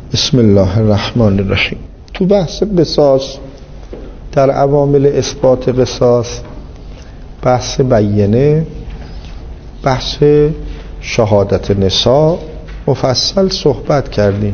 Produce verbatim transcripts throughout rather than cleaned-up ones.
بسم الله الرحمن الرحیم. تو بحث قصاص، در عوامل اثبات قصاص، بحث بیینه، بحث شهادت نساء مفصل صحبت کردیم.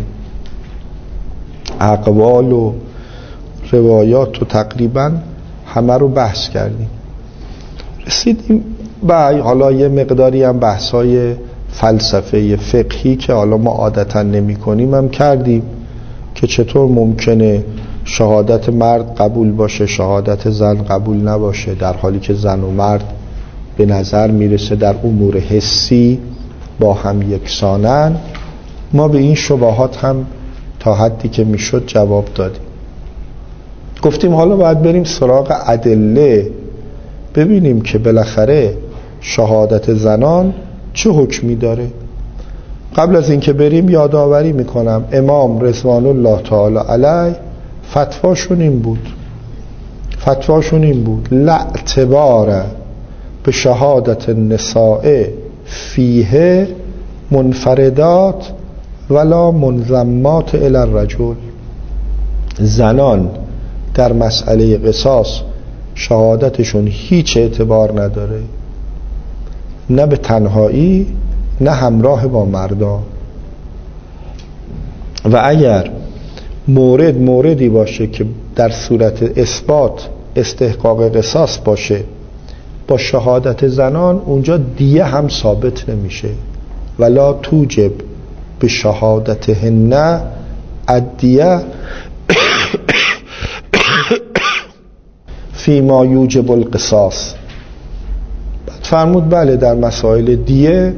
اقوال و روایات و تقریبا همه رو بحث کردیم. رسیدیم به حالا یه مقداری هم بحث‌های فلسفه فقهی که حالا ما عادتا نمی کنیم هم کردیم که چطور ممکنه شهادت مرد قبول باشه، شهادت زن قبول نباشه، در حالی که زن و مرد به نظر میرسه در امور حسی با هم یکسانن. ما به این شبهات هم تا حدی که میشد جواب دادیم. گفتیم حالا باید بریم سراغ ادله، ببینیم که بالاخره شهادت زنان چه حکمی داره. قبل از اینکه بریم یادآوری میکنم امام رضوان الله تعالی علیه فتواشون این بود فتواشون این بود لا اعتبار به شهادت النساء فیه منفردات ولا منضمات الی الرجل. زنان در مسئله قصاص شهادتشون هیچ اعتبار نداره، نه به تنهایی نه همراه با مردان. و اگر مورد موردی باشه که در صورت اثبات استحقاق قصاص باشه با شهادت زنان، اونجا دیه هم ثابت نمیشه. ولا توجب به شهادتهن الدیه فیما یوجب القصاص. فرمود بله در مسائل دیه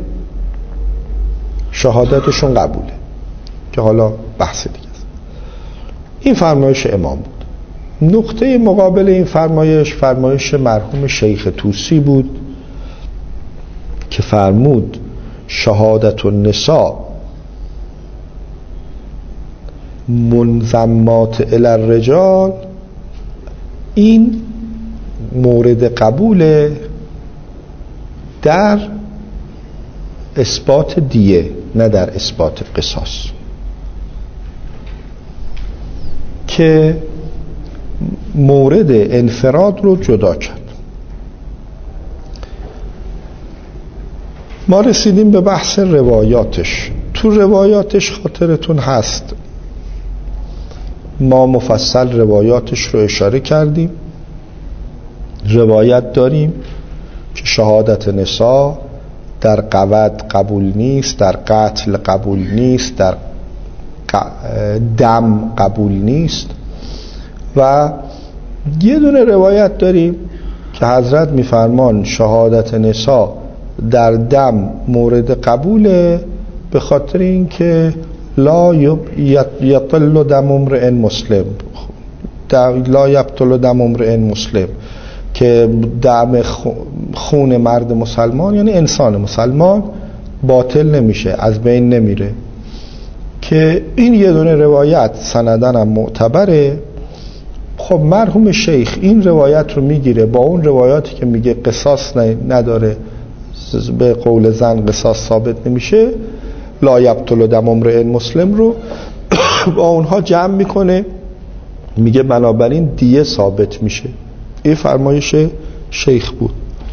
شهادتشون قبوله، که حالا بحث دیگه است. این فرمایش امام بود. نقطه مقابل این فرمایش فرمایش مرحوم شیخ طوسی بود که فرمود شهادت النساء منضمات الی الرجال، این مورد قبول در اثبات دیه، نه در اثبات قصاص، که مورد انفراد رو جدا کرد. ما رسیدیم به بحث روایاتش. تو روایاتش خاطرتون هست ما مفصل روایاتش رو اشاره کردیم. روایت داریم که شهادت نساء در قود قبول نیست، در قتل قبول نیست، در دم قبول نیست. و یه دونه روایت داریم که حضرت میفرمان شهادت نساء در دم مورد قبوله، به خاطر اینکه لا یطل دم امرئ مسلم، لا یبطل دم امرئ مسلم، که دم خون مرد مسلمان یعنی انسان مسلمان باطل نمیشه، از بین نمیره. که این یه دونه روایت سندن هم معتبره. خب مرحوم شیخ این روایت رو میگیره با اون روایاتی که میگه قصاص نداره، به قول زن قصاص ثابت نمیشه، لا یبطل دم امرئ مسلم رو با اونها جمع میکنه، میگه بنابراین دیه ثابت میشه. این فرمایش شیخ بود.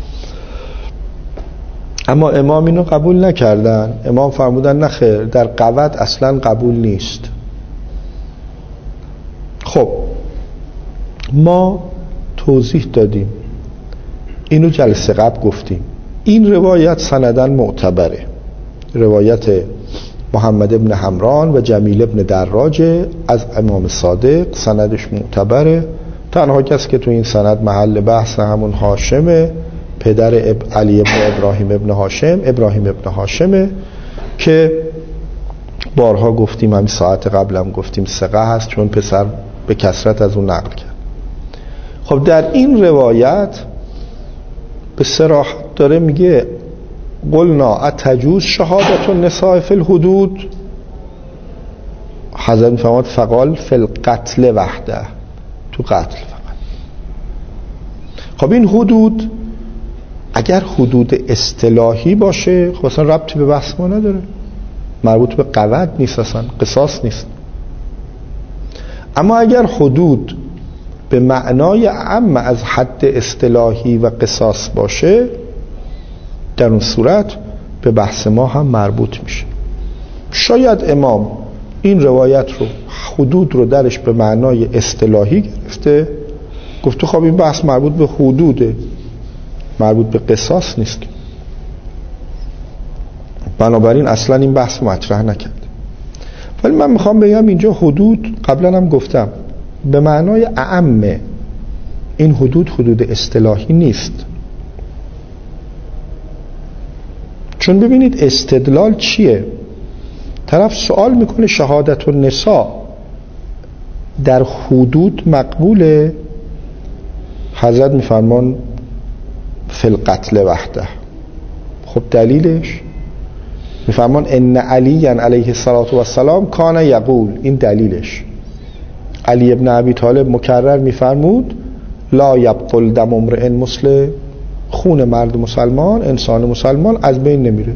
اما امام اینو قبول نکردن. امام فرمودن نخیر، در قود اصلا قبول نیست. خب ما توضیح دادیم، اینو جلسه قبل گفتیم، این روایت سندن معتبره، روایت محمد ابن حمران و جمیل ابن دراجه از امام صادق، سندش معتبره. تنها کسی که تو این سند محل بحث همون هاشمه، پدر اب علی ابن ابراهیم ابن هاشم، ابراهیم ابن هاشمه، که بارها گفتیم، همین ساعت قبلم گفتیم ثقه هست، چون پسر به کثرت از اون نقل کرد. خب در این روایت به صراحت داره میگه قلنا اتجوز شهادت النساء فی الحدود، حضرت میفرماد فقال فی القتل وحده، تو قتل فقط. خب این حدود اگر حدود اصطلاحی باشه خب اصلا ربطی به بحث ما نداره، مربوط به قود نیست، اصلا قصاص نیست. اما اگر حدود به معنای اعم از حد اصطلاحی و قصاص باشه، در اون صورت به بحث ما هم مربوط میشه. شاید امام این روایت رو، حدود رو درش به معنای اصطلاحی گرفته، گفته خب این بحث مربوط به حدوده، مربوط به قصاص نیست، بنابراین اصلا این بحث مطرح نکرد. ولی من میخوام بگم اینجا حدود، قبلا هم گفتم، به معنای اعمه. این حدود حدود اصطلاحی نیست. چون ببینید استدلال چیه؟ طرف سوال میکنه شهادت النساء در حدود مقبوله؟ حضرت میفرمان فی القتل وحده. خب دلیلش؟ میفرمان ان علی علیه السلام کان یقول. این دلیلش. علی ابن ابی طالب مکرر میفرمود لا یبطل دم امرئ مسلم، خون مرد مسلمان، انسان مسلمان از بین نمیره.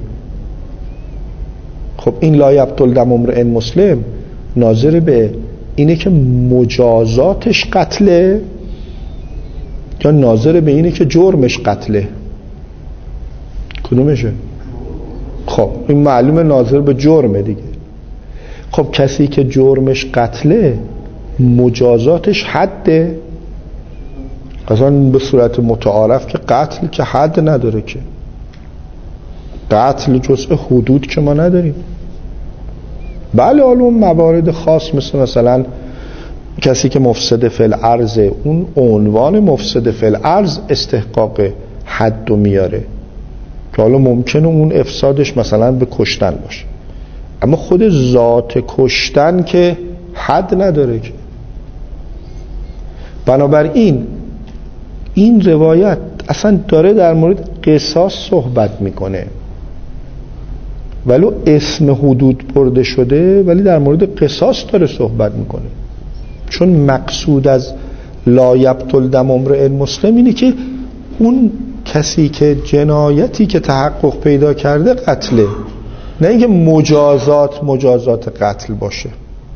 خب این لا یبطل دم امرئ مسلم ناظر به اینه که مجازاتش قتله یا ناظر به اینه که جرمش قتله؟ کدومشه؟ خب این معلومه ناظر به جرمه دیگه. خب کسی که جرمش قتله مجازاتش حده؟ اصلا به صورت متعارف که قتل که حد نداره، که قتل جزء حدود که ما نداریم. بله حالا اون موارد خاص مثل مثلا کسی که مفسد فی الارض، اون عنوان مفسد فی الارض استحقاق حد رو میاره که حالا ممکنه اون افسادش مثلا به کشتن باشه، اما خود ذات کشتن که حد نداره که. بنابراین این روایت اصلا داره در مورد قصاص صحبت میکنه، ولو اسم حدود برده شده ولی در مورد قصاص داره صحبت میکنه. چون مقصود از لا یبطل دم امرئ مسلم اینه که اون کسی که جنایتی که تحقق پیدا کرده قتله، نه اینکه مجازات مجازات قتل باشه.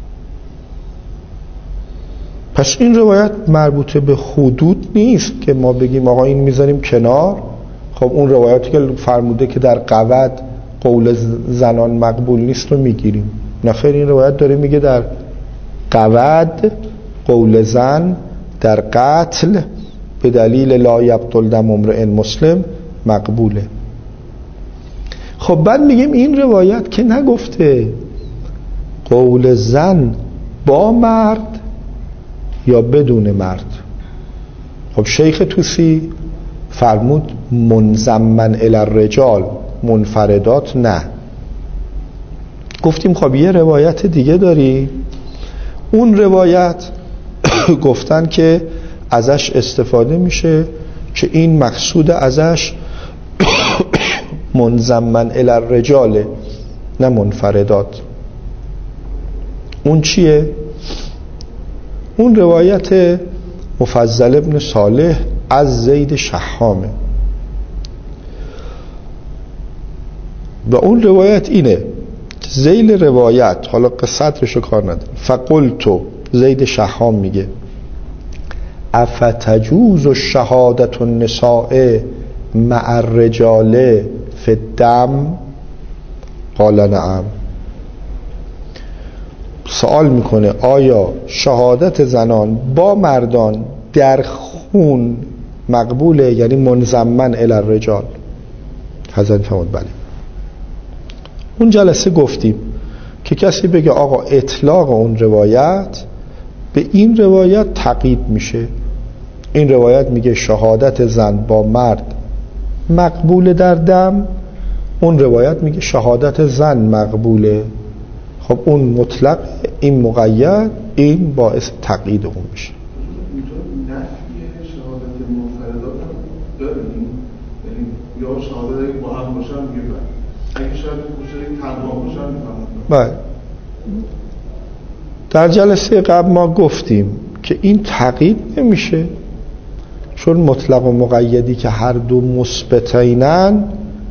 پس این روایت مربوط به حدود نیست که ما بگیم آقا این میذاریم کنار، خب اون روایتی که فرموده که در قود قول زنان مقبول نیست رو میگیریم. نه خیر، این روایت داره میگه در قود قول زن در قتل به دلیل لا یبطل دم امرئ مسلم مقبوله. خب بعد میگیم این روایت که نگفته قول زن با مرد یا بدون مرد. خب شیخ طوسی فرمود منضمن الی الرجال، منفردات نه. گفتیم خب یه روایت دیگه داری، اون روایت گفتن که ازش استفاده میشه که این مقصود ازش منضمن الی الرجال نه منفردات. اون چیه؟ اون روایت مفضل ابن صالح از زید شحامه و اون روایت اینه، ذیل روایت، حالا قصتش رو کار ندارم، فقلتو، زید شحام میگه افتجوز شهادت النساء مع الرجال فی الدم؟ قال نعم. سوال میکنه آیا شهادت زنان با مردان در خون مقبوله، یعنی منضمن الی الرجال؟ حضرت فرمود بله. اون جلسه گفتیم که کسی بگه آقا اطلاق اون روایت به این روایت تقیید میشه. این روایت میگه شهادت زن با مرد مقبوله در دم، اون روایت میگه شهادت زن مقبوله. خب اون مطلق، این مقید، این باعث تقیید اون میشه. شهادت منفردات هم داریم، یعنی یا شهادت با هم باشن میگه بله، اگه شهادت کوچه تنها باشن میفهمن. بله. در جلسه قبل ما گفتیم که این تقیید نمیشه، چون مطلق و مقیدی که هر دو مثبتینن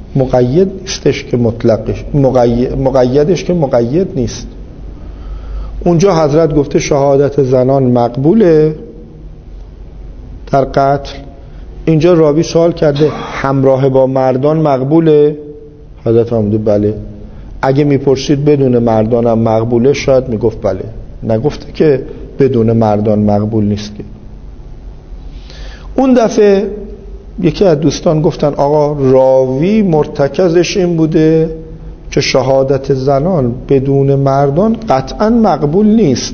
مقید نیستش که مطلقش، مقید، مقیدش که مقید نیست. اونجا حضرت گفته شهادت زنان مقبوله در قتل. اینجا راوی سوال کرده همراه با مردان مقبوله؟ حضرت فرموده بله. اگه میپرسید بدون مردانم مقبوله شاید میگفت بله، نگفته که بدون مردان مقبول نیست. که اون دفعه یکی از دوستان گفتن آقا راوی مرتکزش این بوده که شهادت زنان بدون مردان قطعا مقبول نیست.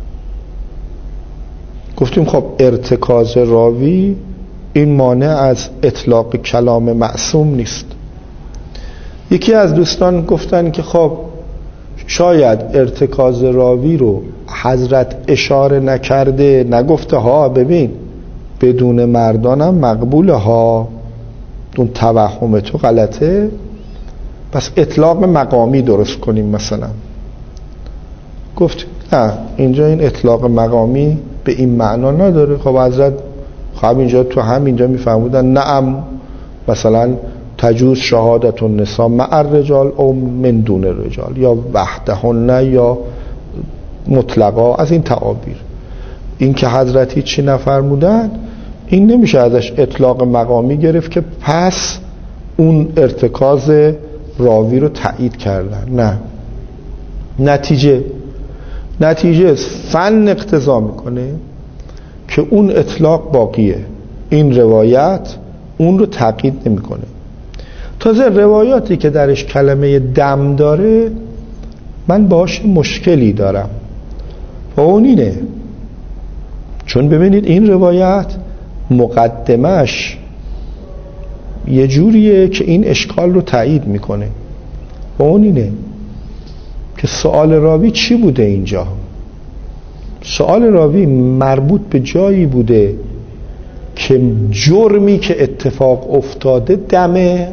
گفتیم خب ارتکاز راوی این مانع از اطلاق کلام معصوم نیست. یکی از دوستان گفتن که خب شاید ارتکاز راوی رو حضرت اشاره نکرده، نگفته ها ببین بدون مردانم مقبوله ها، اون توهم تو غلطه، پس اطلاق مقامی درست کنیم مثلا. گفت نه اینجا این اطلاق مقامی به این معنا نداره. خب حضرت خب اینجا تو هم اینجا میفهمودن نعم مثلا تجوز شهادت النساء مع الرجال او من دون الرجال یا وحدهن یا مطلقا، از این تعابیر. این که حضرت چی نفرمودن این نمیشه ازش اطلاق مقامی گرفت که پس اون ارتکاز راوی رو تایید کردن. نه، نتیجه نتیجه فن اقتضا میکنه که اون اطلاق باقیه، این روایت اون رو تایید نمیکنه. تازه روایاتی که درش کلمه دم داره من باهاش مشکلی دارم و اون اینه چون ببینید این روایت مقدمش یه جوریه که این اشکال رو تایید میکنه و اون اینه که سوال راوی چی بوده اینجا. سوال راوی مربوط به جایی بوده که جرمی که اتفاق افتاده دمه،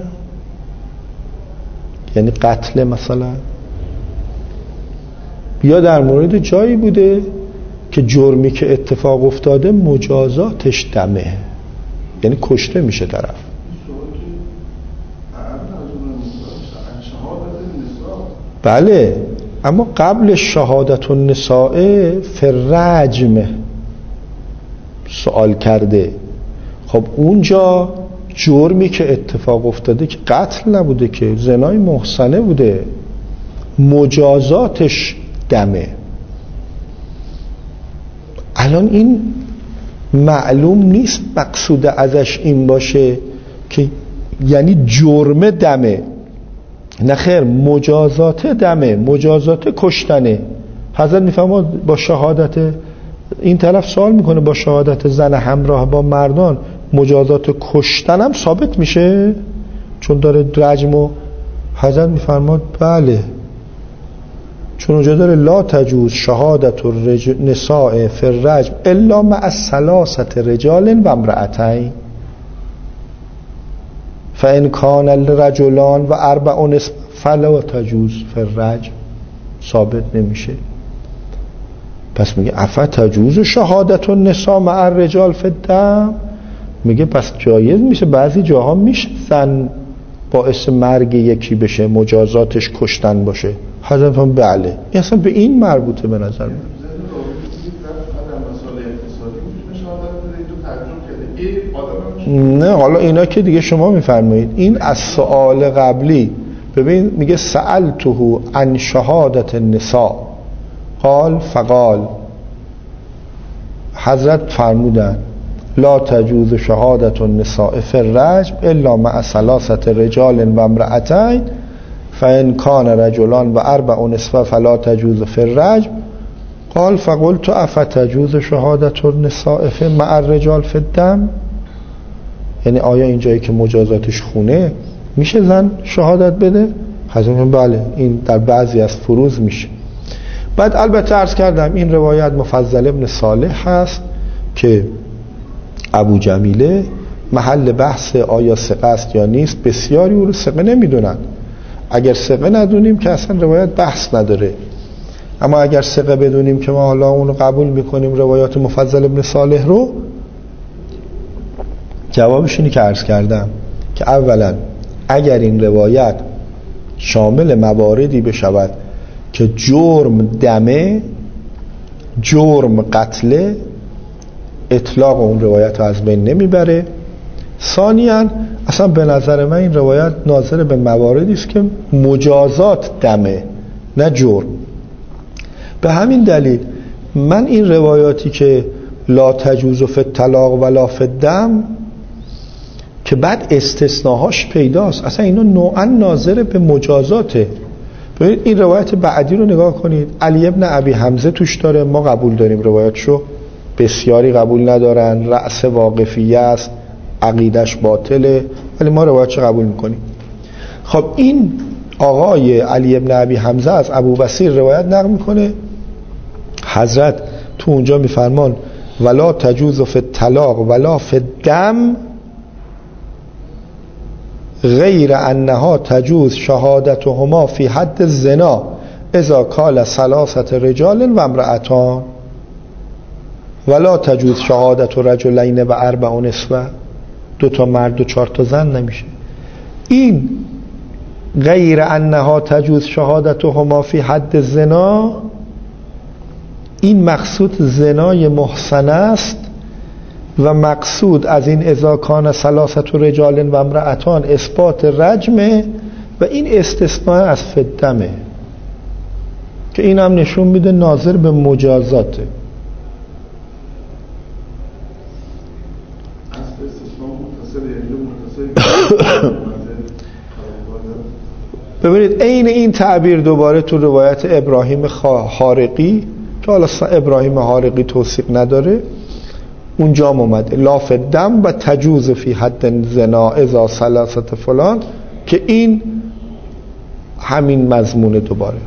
یعنی قتل مثلا، یا در مورد جایی بوده که جرمی که اتفاق افتاده مجازاتش دمه، یعنی کشته میشه طرف. بله، اما قبل شهادت النساء فرجم سوال کرده. خب اونجا جرمی که اتفاق افتاده که قتل نبوده، که زنای محصنه بوده، مجازاتش دمه. الان این معلوم نیست مقصود ازش این باشه که یعنی جرم دمه، نه خیر، مجازات دمه، مجازات کشتنه. حضرت میفهمد با شهادت این طرف سوال میکنه با شهادت زن همراه با مردان مجازات کشتن هم ثابت میشه چون داره رجم. و حضرت میفرماد بله، چون اونجا داره لا تجوز شهادت النساء فی الرجم الا مع ثلاثه رجال و امرأتین فان کان الرجلان و اربع نساء فلا تجوز فی الرجم. ثابت نمیشه. پس میگه افا تجوز شهادت النساء مع الرجال فی الدم، میگه پس جایز میشه بعضی جاها میشه زن باعث مرگ یکی بشه مجازاتش کشتن باشه. حضرت هم بله، این اصلا به این مربوطه به نظر من. نه حالا اینا که دیگه شما میفرمایید. این از سوال قبلی ببین میگه سألته عن شهادت النساء قال فقال، حضرت فرمودن لا تجوز شهادت النساء فی الرجم الا مع ثلاثه رجال و امرأتین فان کان رجلان و اربع نساء فلا تجوز فی الرجم قال فقلت افتجوز شهادت النساء فی مع الرجال فی الدم. یعنی آیا اینجایی که مجازاتش خونه میشه زن شهادت بده؟ حضرت بله، این در بعضی از فروض میشه. بعد البته عرض کردم این روایت مفضل ابن صالح هست که ابو جمیله محل بحث آیا ثقه است یا نیست. بسیاری او رو ثقه نمیدونن. اگر ثقه ندونیم که اصلا روایت بحث نداره، اما اگر ثقه بدونیم که ما حالا اون رو قبول میکنیم روایات مفضل ابن صالح رو، جوابش اینی که عرض کردم که اولا اگر این روایت شامل مواردی بشود که جرم دمه، جرم قتل، اطلاق اون روایت رو از بین نمیبره. ثانیاً اصلا به نظر من این روایت ناظر به مواردی است که مجازات دمه نه جرم. به همین دلیل من این روایاتی که لا تجوز فی الطلاق ولا فی الدم که بعد استثناهاش پیداست، اصلا اینا نوعا ناظر به مجازاته. ببینید این روایت بعدی رو نگاه کنید، علی ابن ابی حمزه توش داره، ما قبول داریم روایتشو، بسیاری قبول ندارن، رأس واقفیه است، عقیدش باطله، ولی ما روایتشو قبول میکنیم. خب این آقای علی ابن ابی حمزه از ابو بصیر روایت نقل میکنه، حضرت تو اونجا میفرمان ولا تجوز فی الطلاق ولا فی الدم غیر انها تجوز شهادتهما فی حد الزنا اذا کال ثلاثه رجال و امرأتان ولا تجوز شهادت رجلین و اربع نسوه، دو تا مرد و چهار تا زن نمیشه. این غیر انها تجوز شهادتهما فی حد الزنا، این مقصود زنای محصنه است و مقصود از این اذا کان ثلاثه رجال و امرأتان اثبات رجمه و این استثناء از فدمه که این هم نشون میده ناظر به مجازاته. ببینید عین این تعبیر دوباره تو روایت ابراهیم حارقی که حالا ابراهیم حارقی توثیق نداره اونجا اومده لا فی الدم و تجوز فی حد زنا اذا ثلاثه فلان، که این همین مضمون دوباره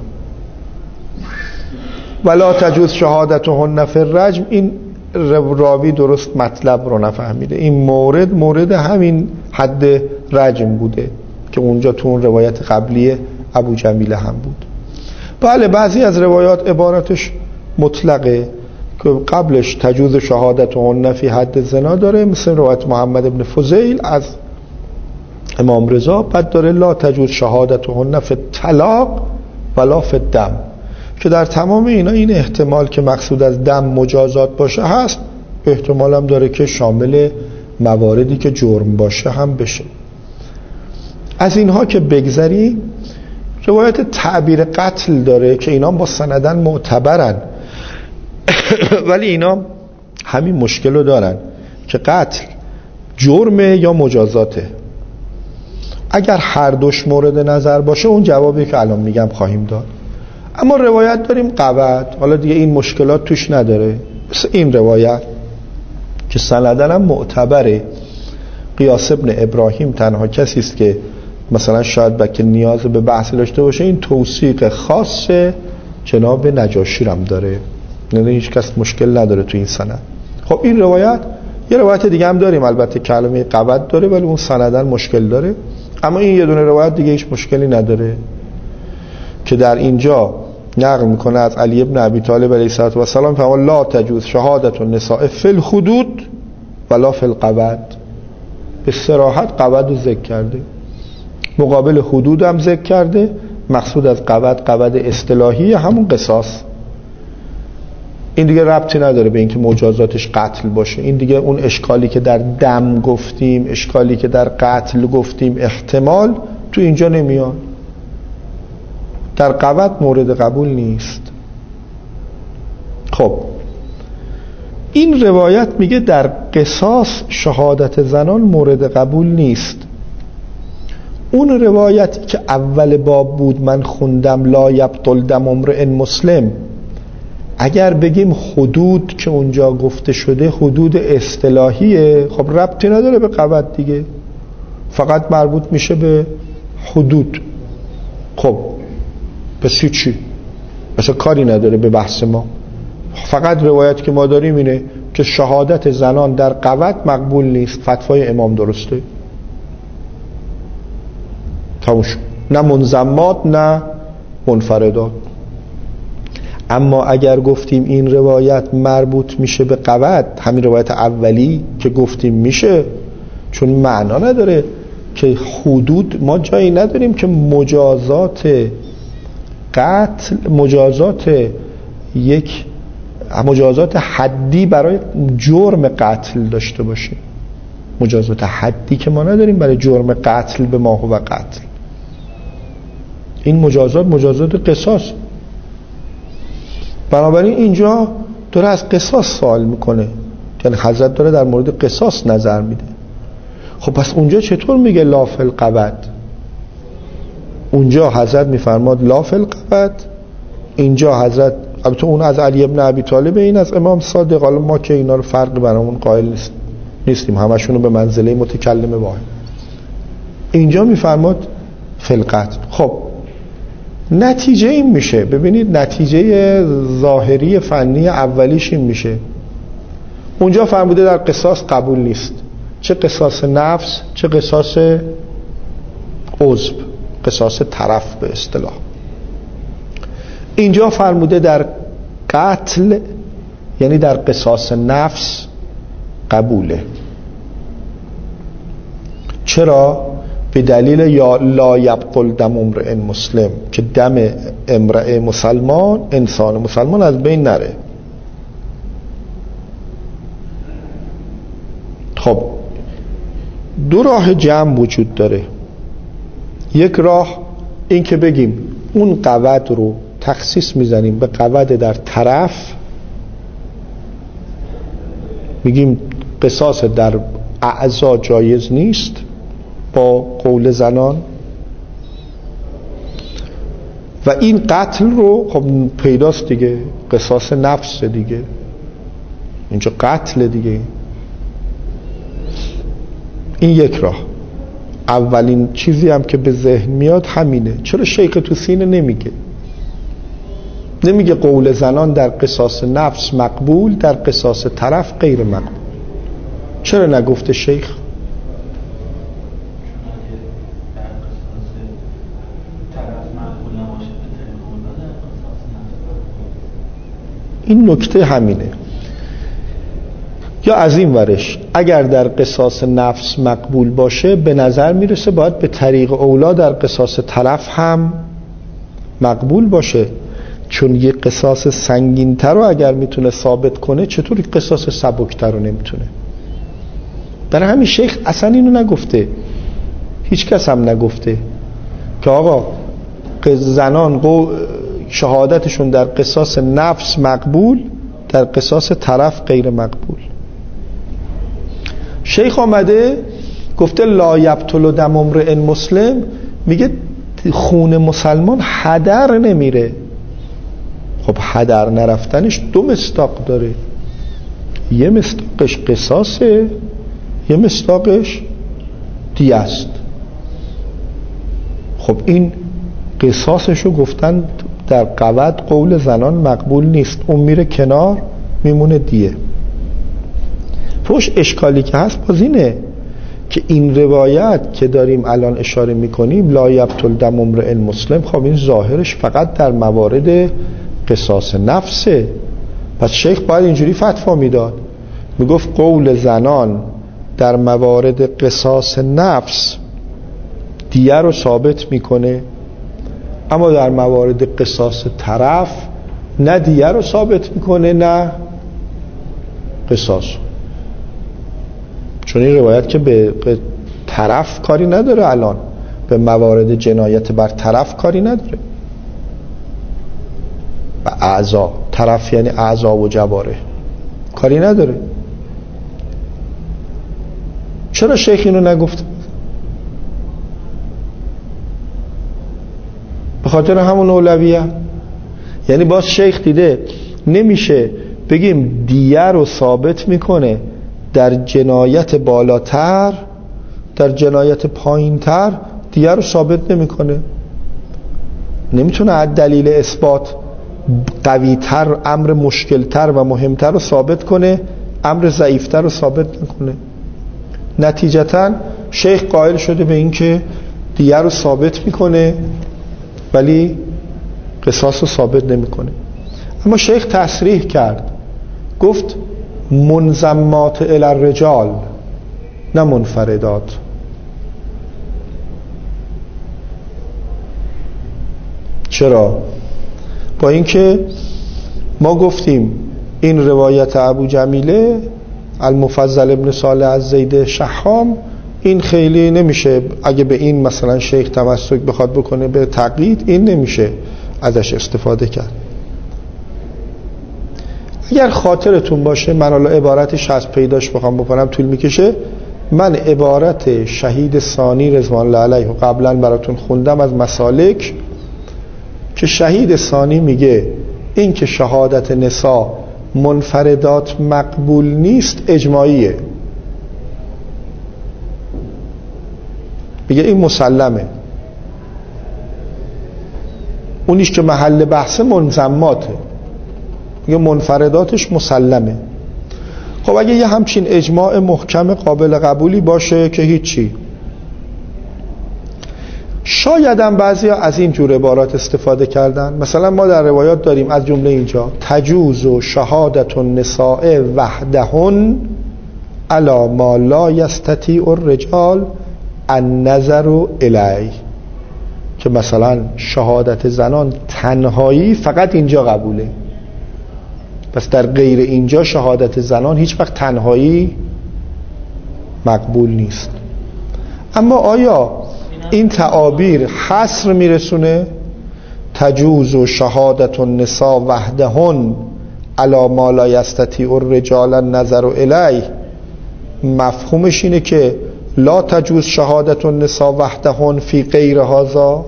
ولا تجوز شهادتهن فی الرجم. این راوی درست مطلب رو نفهمیده، این مورد مورد همین حد رجم بوده که اونجا تو اون روایت قبلی ابو جمیله هم بود. بله بعضی از روایات عبارتش مطلقه که قبلش تجوز شهادتهن فی حد زنا داره، مثل روایت محمد ابن فضیل از امام رضا، بعد داره لا تجوز شهادتهن فی الطلاق ولا فی الدم، که در تمام اینا این احتمال که مقصود از دم مجازات باشه هست، احتمال هم داره که شامل مواردی که جرم باشه هم بشه. از اینها که بگذری، روایت تعبیر قتل داره که اینا با سندن معتبرن ولی اینا همین مشکل رو دارن که قتل جرمه یا مجازاته. اگر هر دوش مورد نظر باشه اون جوابی که الان میگم خواهیم داد. اما روایت داریم قبض، حالا دیگه این مشکلات توش نداره، مثل این روایت که سندن هم معتبره. قیاس ابن ابراهیم تنها کسی است که مثلا شاید بلکه نیاز به بحث داشته باشه، این توثیق خاص جناب نجاشی هم داره، یعنی هیچ کس مشکل نداره تو این سند. خب این روایت، یه روایت دیگه هم داریم البته کلمه قبض داره ولی اون سندن مشکل داره، اما این یه دونه روایت دیگه هیچ مشکلی نداره که در اینجا نقل میکنه از علی ابن ابی طالب علیه السلام فرمان لا تجوز شهادت النساء فی الحدود ولا فی القبض. به صراحت قبض رو ذکر کرده، مقابل حدود هم ذکر کرده. مقصود از قبض قبض اصطلاحی همون قصاص، این دیگه ربطی نداره به اینکه مجازاتش قتل باشه. این دیگه اون اشکالی که در دم گفتیم، اشکالی که در قتل گفتیم احتمال تو اینجا نمیاد، در قبض مورد قبول نیست. خب این روایت میگه در قصاص شهادت زنان مورد قبول نیست. اون روایتی که اول باب بود من خوندم لا یبطل دم امرئ مسلم، اگر بگیم حدود که اونجا گفته شده حدود اصطلاحیه، خب ربطی نداره به قبض دیگه، فقط مربوط میشه به حدود. خب پس چی؟ مثلا کاری نداره به بحث ما. فقط روایت که ما داریم اینه که شهادت زنان در قبض مقبول نیست، فتوای امام درسته، تموش، نه منضمات نه منفردات. اما اگر گفتیم این روایت مربوط میشه به قبض، همین روایت اولی که گفتیم میشه، چون معنا نداره که حدود، ما جایی نداریم که مجازات قتل، مجازات یک مجازات حدی برای جرم قتل داشته باشیم. مجازات حدی که ما نداریم برای جرم قتل به ما و قتل. این مجازات مجازات قصاص. بنابراین اینجا داره از قصاص سوال میکنه، یعنی حضرت داره در مورد قصاص نظر میده. خب پس اونجا چطور میگه لا فی القبد؟ اونجا حضرت میفرماد لا فی القبد، اینجا حضرت، البته اون از علی ابن ابی طالب، این از امام صادق. حالا ما که اینا رو فرق برامون قائل نیست نیستیم همشون رو به منزله متکلم واحد. اینجا میفرماد فی القتل. خب نتیجه این میشه، ببینید نتیجه ظاهری فنی اولیش این میشه، اونجا فرموده در قصاص قبول نیست، چه قصاص نفس چه قصاص عضو، قصاص طرف به اصطلاح. اینجا فرموده در قتل، یعنی در قصاص نفس قبوله. چرا؟ به دلیل یا لا یبطل دم امرئ مسلم، که دم امرئ مسلمان، انسان مسلمان از بین نره. خب دو راه جمع وجود داره. یک راه این که بگیم اون قود رو تخصیص میزنیم به قود در طرف، میگیم قصاص در اعضا جایز نیست با قول زنان، و این قتل رو خب پیداست دیگه، قصاص نفس دیگه، اینجا قتل دیگه. این یک راه. اولین چیزی هم که به ذهن میاد همینه. چرا شیخ توسینه نمیگه نمیگه قول زنان در قصاص نفس مقبول، در قصاص طرف غیر مقبول؟ چرا نگفته شیخ؟ این نکته همینه. یا از این ورش اگر در قصاص نفس مقبول باشه، به نظر میرسه باید به طریق اولا در قصاص طرف هم مقبول باشه، چون یه قصاص سنگین‌تر رو اگر میتونه ثابت کنه، چطوری قصاص سبک‌تر رو نمیتونه؟ برای همین شیخ اصلا اینو نگفته، هیچ کس هم نگفته که آقا زنان شهادتشون در قصاص نفس مقبول، در قصاص طرف غیر مقبول. شیخ آمده گفته لا یبطل دم امرئ مسلم، میگه خون مسلمان هدر نمیره. خب هدر نرفتنش دو مصداق داره، یه مصداقش قصاصه، یه مصداقش دیه است. خب این قصاصشو گفتن در قود قول زنان مقبول نیست، اون میره کنار، میمونه دیه. فوش اشکالی که هست باز اینه که این روایت که داریم الان اشاره میکنیم لا یبطل دم امرئ مسلم، خب این ظاهرش فقط در موارد قصاص نفسه. پس شیخ باید اینجوری فتوا میداد، میگفت قول زنان در موارد قصاص نفس دیه رو ثابت میکنه، اما در موارد قصاص طرف نه دیه رو ثابت میکنه نه قصاص. چون این روایت که به طرف کاری نداره، الان به موارد جنایت بر طرف کاری نداره، و اعضا، طرف یعنی اعضا و جواره، کاری نداره. چرا شیخ اینو نگفت؟ به خاطر همون اولویه. یعنی باز شیخ دیده نمیشه بگیم دیه رو ثابت میکنه در جنایت بالاتر، در جنایت پایینتر دیه رو ثابت نمیکنه. نمیتونه از دلیل اثبات قویتر، امر مشکلتر و مهمتر رو ثابت کنه، امر ضعیفتر رو ثابت نکنه. نتیجتا شیخ قائل شده به این که دیه رو ثابت میکنه ولی قصاص رو ثابت نمیکنه. اما شیخ تصریح کرد، گفت منضمات الی الرجال نه منفردات. چرا؟ با اینکه ما گفتیم این روایت ابو جمیله المفضل ابن صالح از زید شحام این خیلی نمیشه، اگه به این مثلا شیخ تمسک بخواد بکنه به تقلید، این نمیشه ازش استفاده کرد. اگر خاطرتون باشه من حالا عبارتش از پیداش بخوام بکنم طول میکشه، من عبارت شهید ثانی رضوان الله علیه قبلا براتون خوندم از مسالک که شهید ثانی میگه این که شهادت نساء منفردات مقبول نیست اجماعیه، میگه این مسلمه، اونیش که محل بحث منضماته، میگه منفرداتش مسلمه. خب اگه یه همچین اجماع محکم قابل قبولی باشه که هیچی، شاید هم بعضی ها از این جور عبارات استفاده کردن. مثلا ما در روایات داریم از جمله اینجا تجوز و شهادت النساء وحدهن علی ما لا یستطیع الرجال النظر الیه، که مثلا شهادت زنان تنهایی فقط اینجا قبوله، پس در غیر اینجا شهادت زنان هیچ وقت تنهایی مقبول نیست. اما آیا این تعابیر حصر میرسونه؟ تجوز و شهادت النساء وحدهن علی ما لا یستطیع الرجال النظر الیه مفهومش اینه که لا تجوز شهادت النساء وحدهن فی غیر هذا،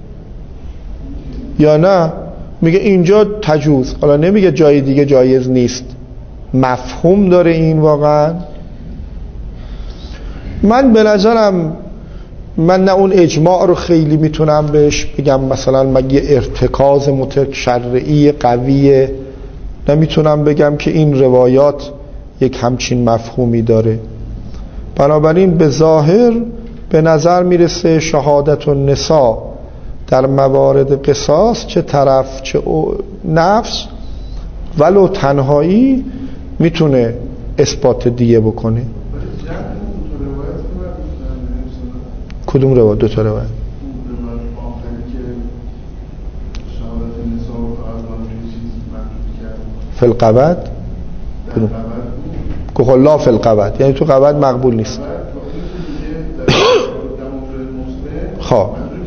یا نه میگه اینجا تجوز، حالا نمیگه جای دیگه جایز نیست، مفهوم داره این واقعا؟ من به نظرم من نه اون اجماع رو خیلی میتونم بهش بگم مثلا مگه ارتکاز متشرعی قویه، نمیتونم بگم که این روایات یک همچین مفهومی داره. بنابراین به ظاهر به نظر میرسه شهادت النساء در موارد قصاص چه طرف چه نفس ولو تنهایی میتونه اثبات دیه بکنه. کدوم روایت؟ دو تا روایت. فی القبد کدوم؟ که لا فی القبد یعنی تو قبد مقبول نیست. خب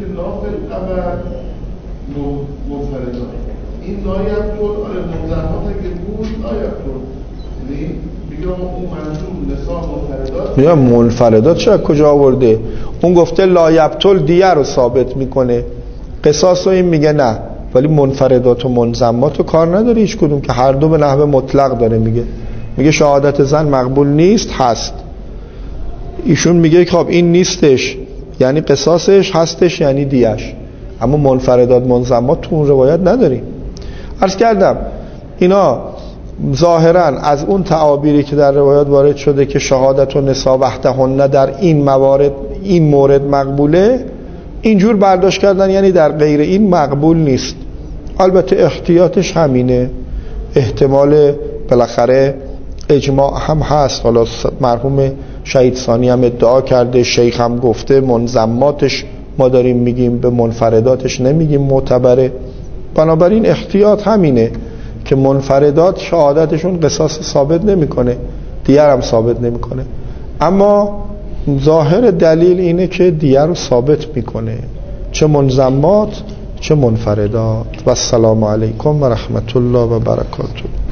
این لایب طول آره منظمات اگه بود لایب طول، یعنی میگه اون منظور نساء منفردات، میگه منفردات چه کجا آورده؟ اون گفته لایب طول دیه رو ثابت میکنه، قصاص رو این میگه نه، ولی منفردات و منضمات رو کار نداره هیچ کدوم، که هر دو به نحو مطلق داره میگه. میگه شهادت زن مقبول نیست، هست. ایشون میگه خب این نیستش یعنی قصاصش، هستش یعنی دیهش، اما منفردات منضمات تو اون روایت نداریم. عرض کردم اینا ظاهرا از اون تعابیری که در روایات وارد شده که شهادت و نساء وحدهن در این موارد این مورد مقبوله، اینجور برداشت کردن یعنی در غیر این مقبول نیست. البته احتیاطش همینه، احتمال بالاخره اجماع هم هست. حالا مرحوم شهید ثانی هم ادعا کرده، شیخ هم گفته منضماتش ما داریم میگیم، به منفرداتش نمیگیم معتبره. بنابراین احتیاط همینه که منفردات شهادتشون قصاص ثابت نمیکنه، دیگر هم ثابت نمیکنه، اما ظاهر دلیل اینه که دیگر رو ثابت میکنه، چه منضمات چه منفردات. و السلام علیکم و رحمت الله و برکاته.